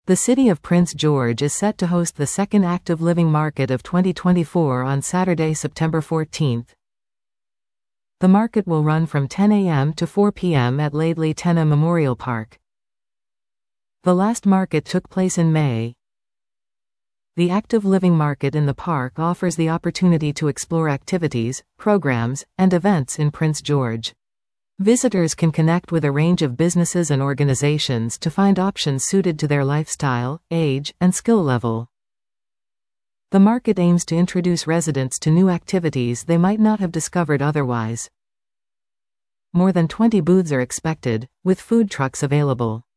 The city of Prince George is set to host the second Active Living Market of 2024 on Saturday, September 14. The market will run from 10 a.m. to 4 p.m. at Laidley Tenna Memorial Park. The last market took place in May. The Active Living Market in the park offers the opportunity to explore activities, programs, and events in Prince George. Visitors can connect with a range of businesses and organizations to find options suited to their lifestyle, age, and skill level. The market aims to introduce residents to new activities they might not have discovered otherwise. More than 20 booths are expected, with food trucks available.